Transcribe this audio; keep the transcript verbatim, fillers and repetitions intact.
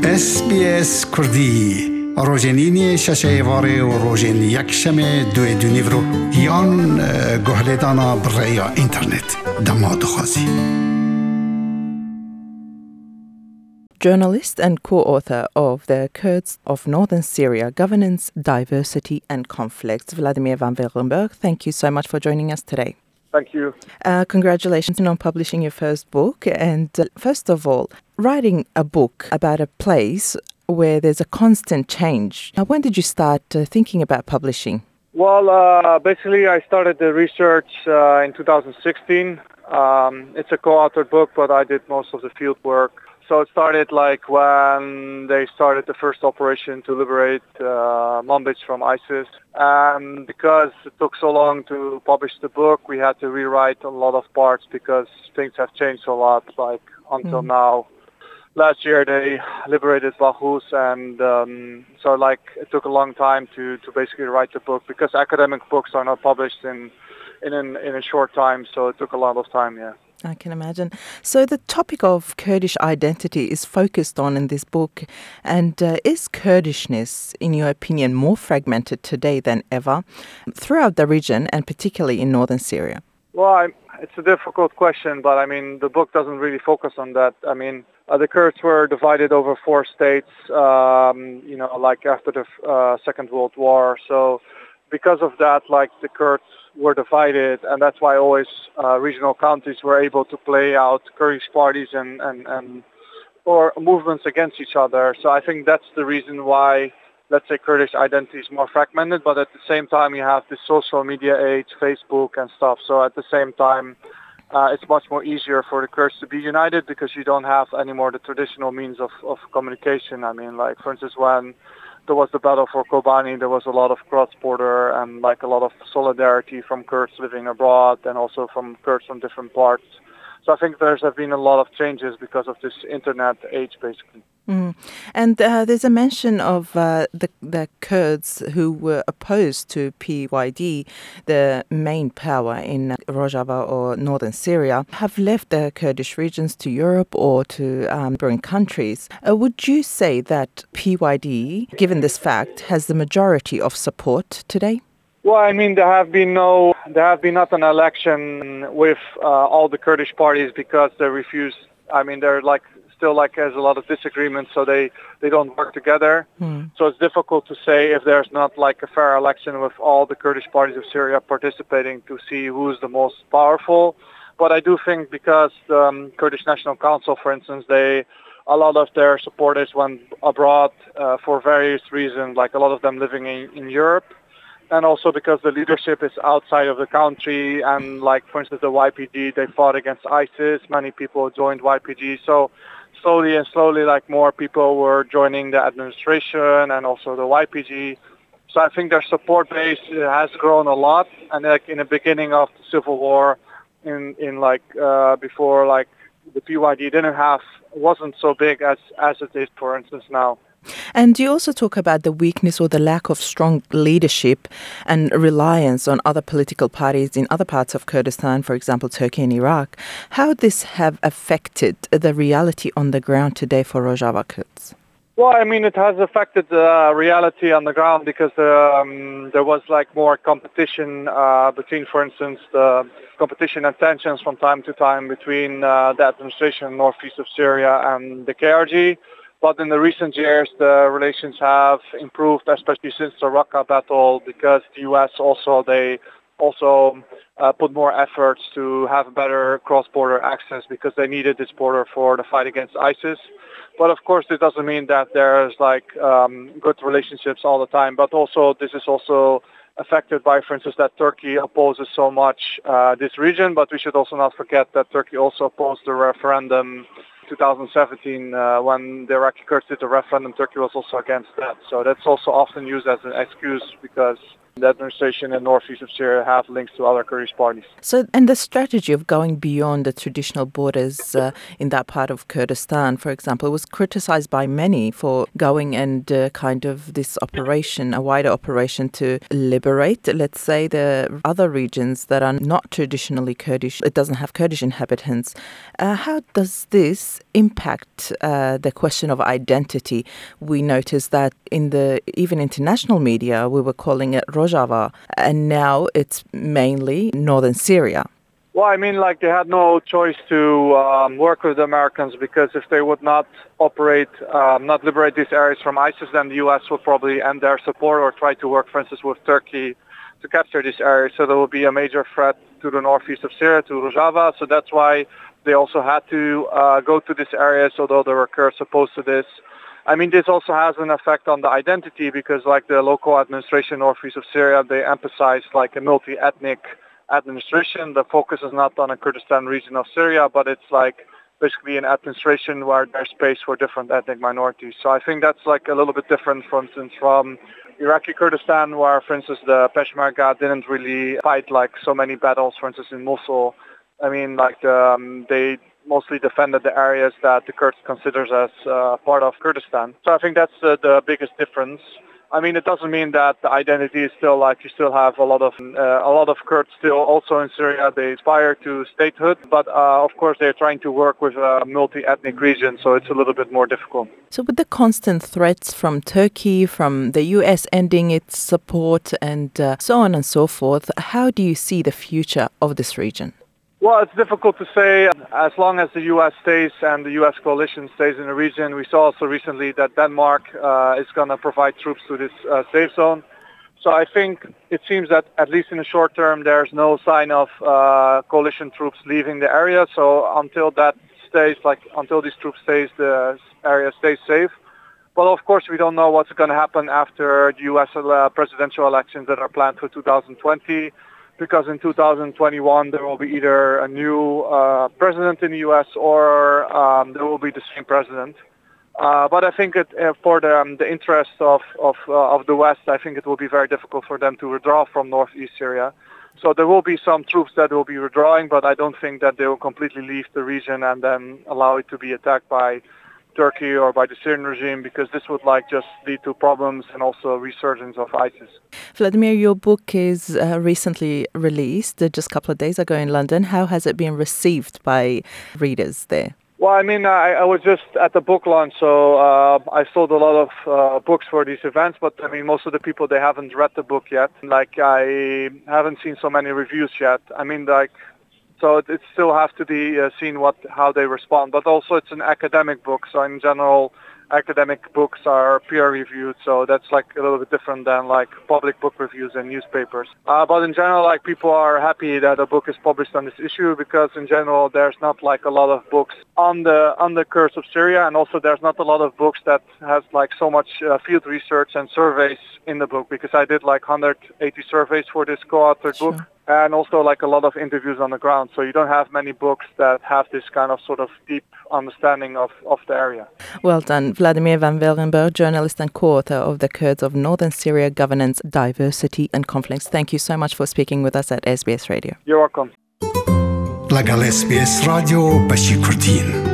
اس بی اس کردی روزنینی شش واره و روزن یک شنبه دو دونیورو یان گهلدانا برای اینترنت دماد خازی. Journalist and co-author of The Kurds of Northern Syria, Governance, Diversity and Conflicts, Vladimir van Wilgenburg, thank you so much for joining us today. Thank you. Uh, congratulations on publishing your first book. And uh, first of all, writing a book about a place where there's a constant change. Now, when did you start uh, thinking about publishing? Well, uh, basically, I started the research uh, in two thousand sixteen. Um, it's a co-authored book, but I did most of the field work. So it started like when they started the first operation to liberate uh, Manbij from ISIS. And because it took so long to publish the book, we had to rewrite a lot of parts because things have changed a lot, like until mm. now. Last year they liberated Baghuz, and um, so like it took a long time to, to basically write the book because academic books are not published in in an, in a short time, so it took a lot of time, yeah. I can imagine. So the topic of Kurdish identity is focused on in this book. And uh, is Kurdishness, in your opinion, more fragmented today than ever throughout the region and particularly in northern Syria? Well, I, it's a difficult question, but I mean, the book doesn't really focus on that. I mean, uh, the Kurds were divided over four states, um, you know, like after the uh, Second World War. So because of that, like the Kurds were divided, and that's why always uh, regional countries were able to play out Kurdish parties and, and, and or movements against each other. So I think that's the reason why, let's say, Kurdish identity is more fragmented, but at the same time you have the social media age, Facebook and stuff. So at the same time, uh, it's much more easier for the Kurds to be united because you don't have anymore the traditional means of, of communication. I mean, like, for instance, when there was the battle for Kobani, there was a lot of cross-border and like a lot of solidarity from Kurds living abroad and also from Kurds from different parts. So I think there's have been a lot of changes because of this internet age, basically. Mm. And uh, there's a mention of uh, the, the Kurds who were opposed to P Y D, the main power in Rojava or northern Syria, have left the Kurdish regions to Europe or to um, neighboring countries. Uh, would you say that P Y D, given this fact, has the majority of support today? Well, I mean, there have been no, there have been not an election with uh, all the Kurdish parties because they refused. I mean, they're like still like has a lot of disagreements, so they, they don't work together. Hmm. So it's difficult to say if there's not like a fair election with all the Kurdish parties of Syria participating to see who's the most powerful. But I do think because the um, Kurdish National Council, for instance, they a lot of their supporters went abroad uh, for various reasons, like a lot of them living in, in Europe. And also because the leadership is outside of the country and like, for instance, the Y P G, they fought against ISIS. Many people joined Y P G. So slowly and slowly, like more people were joining the administration and also the Y P G. So I think their support base has grown a lot. And like in the beginning of the civil war, in, in like uh, before, like the P Y D didn't have, wasn't so big as, as it is, for instance, now. And you also talk about the weakness or the lack of strong leadership and reliance on other political parties in other parts of Kurdistan, for example, Turkey and Iraq. How would this have affected the reality on the ground today for Rojava Kurds? Well, I mean, it has affected the reality on the ground because um, there was like more competition uh, between, for instance, the competition and tensions from time to time between uh, the administration northeast of Syria and the K R G. But in the recent years, the relations have improved, especially since the Raqqa battle, because the U S also, they also uh, put more efforts to have better cross-border access because they needed this border for the fight against ISIS. But of course, it doesn't mean that there's like um, good relationships all the time. But also, this is also affected by, for instance, that Turkey opposes so much uh, this region. But we should also not forget that Turkey also opposed the referendum twenty seventeen, uh, when the Iraqi Kurds did the referendum, Turkey was also against that. So that's also often used as an excuse because the administration in northeast of Syria have links to other Kurdish parties. So, and the strategy of going beyond the traditional borders uh, in that part of Kurdistan, for example, was criticized by many for going and uh, kind of this operation, a wider operation to liberate, let's say, the other regions that are not traditionally Kurdish. It doesn't have Kurdish inhabitants. Uh, how does this impact uh, the question of identity? We noticed that in the even international media, we were calling it Rojava, and now it's mainly northern Syria. Well, I mean, like, they had no choice to um, work with the Americans, because if they would not operate, um, not liberate these areas from ISIS, then the U S would probably end their support or try to work, for instance, with Turkey to capture these areas. So there will be a major threat to the northeast of Syria, to Rojava. So that's why they also had to uh, go to these areas, although there were Kurds opposed to this. I mean, this also has an effect on the identity, because, like, the local administration northeast of Syria, they emphasize, like, a multi-ethnic administration. The focus is not on a Kurdistan region of Syria, but it's like basically an administration where there's space for different ethnic minorities. So I think that's like a little bit different, for instance, from Iraqi Kurdistan, where, for instance, the Peshmerga didn't really fight like so many battles, for instance, in Mosul. I mean, like, um, they mostly defended the areas that the Kurds considers as uh, part of Kurdistan. So I think that's uh, the biggest difference. I mean, it doesn't mean that the identity is still like, you still have a lot of uh, a lot of Kurds still also in Syria. They aspire to statehood, but uh, of course they're trying to work with a multi-ethnic region, so it's a little bit more difficult. So with the constant threats from Turkey, from the U S ending its support, and uh, so on and so forth, how do you see the future of this region? Well, it's difficult to say. As long as the U S stays and the U S coalition stays in the region, we saw also recently that Denmark uh, is going to provide troops to this uh, safe zone. So I think it seems that at least in the short term, there's no sign of uh, coalition troops leaving the area. So until that stays, like until these troops stays, the area stays safe. But of course, we don't know what's going to happen after the U S uh, presidential elections that are planned for two thousand twenty. Because in two thousand twenty-one, there will be either a new uh, president in the U S or um, there will be the same president. Uh, but I think it, uh, for the, um, the interest of of, uh, of the West, I think it will be very difficult for them to withdraw from northeast Syria. So there will be some troops that will be withdrawing, but I don't think that they will completely leave the region and then allow it to be attacked by Turkey or by the Syrian regime, because this would like just lead to problems and also resurgence of ISIS. Vladimir, your book is uh, recently released uh, just a couple of days ago in London. How has it been received by readers there? Well, I mean, I, I was just at the book launch, so uh, I sold a lot of uh, books for these events, but I mean, most of the people, they haven't read the book yet. Like, I haven't seen so many reviews yet. I mean, like, so it, it still has to be uh, seen what how they respond. But also it's an academic book, so in general, academic books are peer-reviewed, so that's like a little bit different than like public book reviews in newspapers. Uh, but in general, like, people are happy that a book is published on this issue, because in general, there's not like a lot of books on the on the Kurds of Syria, and also there's not a lot of books that has like so much uh, field research and surveys in the book, because I did like one hundred eighty surveys for this co-authored Sure. book. And also like a lot of interviews on the ground. So you don't have many books that have this kind of sort of deep understanding of, of the area. Well done. Vladimir van Wilgenburg, journalist and co-author of The Kurds of Northern Syria, Governance, Diversity and Conflicts. Thank you so much for speaking with us at S B S Radio. You're welcome. لگل اس بی اس رادیو بشی کردین